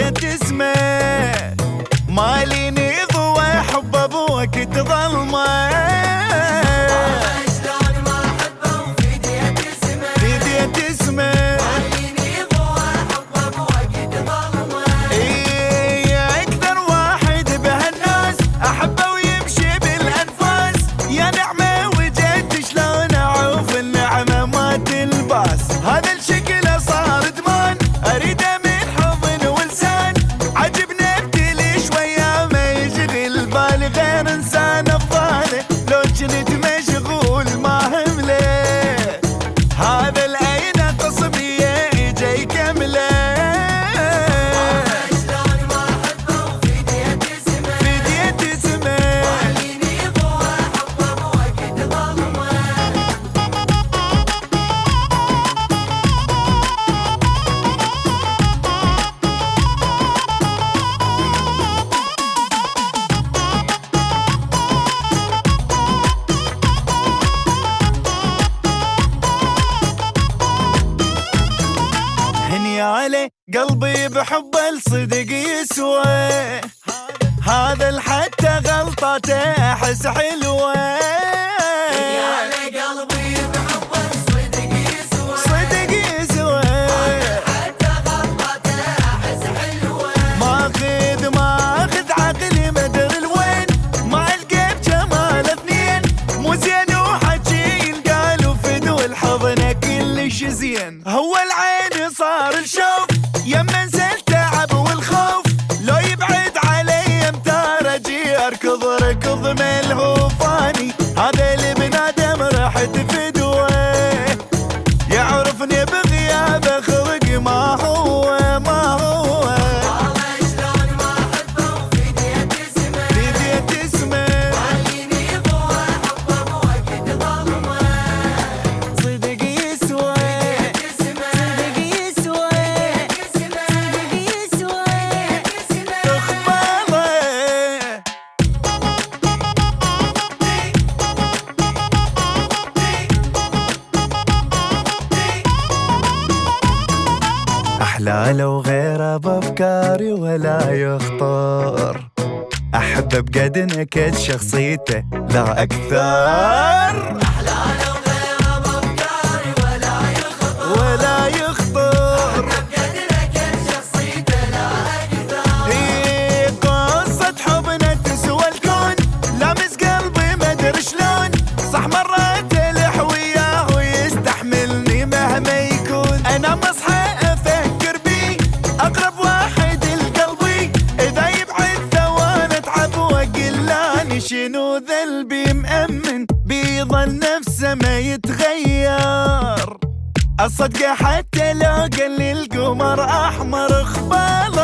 فديت اسمه، مالي نضوى حب ابوك تظلمه. شلون ما احبه وفديت اسمه، فديت اسمه مالي نضوى حب ابوك تظلمه. اكثر واحد بهالناس احبه ويمشي بالانفاس، يا نعمه وجدت شلون اعوف النعمه ما تلباس. هذا الشكل صار ادمان اريده من حضن ولسان، عجبني ابتلي شويه ما يشغل بالي غير انسان افضاله، لو كنت مشغول ما همله هذا الاين قصبيه اجا يكمله. شلون ما احبه وفديت اسمه، فديت اسمه مالي نضوى حب ابوك تظلمه. هني علي قلبي بحب الصدق يسوى، هذا الحتى غلطته احس حلوه. على قلبي بحب الصدق يسوى، صدق يسوى حتى غلطته احس حلوه. ماخذ عقلي مدري لوين، ما القى بجمال اثنين مو زين وحكي ينقال وفدو الحضن كلش زين. هو العين صار الشوف يما انسى التعب والخوف، لو يبعد علي امتار اجي اركض ركض ملهوفاني. هذا اللي بنادم رحت فدوه، يعرفني بغيابه خلق ما هو ما هو. شلون ما احبه وفديت اسمه، فديت اسمه مالي نضوى حب ابوك تظلمه. صدق يسوى اسمه صدق يسوى اسمه صدق يسوى اسمه تخباله. أحلى لو غيره بأفكاري ولا يخطر، أحبه بقد نكد شخصيته لا أكثر. احلى لو غيره بافكاري ولا يخطر، ولا يخطر بقدرك شخصيته لا اكثر. هي قصة حبنا تسوى الكون، لامس قلبي ما ادري شلون، صح مرات الح وياه ويستحملني مهما يكون. انا مصحى افكر بيه اقرب واحد لقلبي، اذا يبعد ثواني اتعب واقلاني شنو ذنبي، مأمن بيظل نفسه ما يتغير. الصدقة حتى لو قال لي القمر احمر اخبال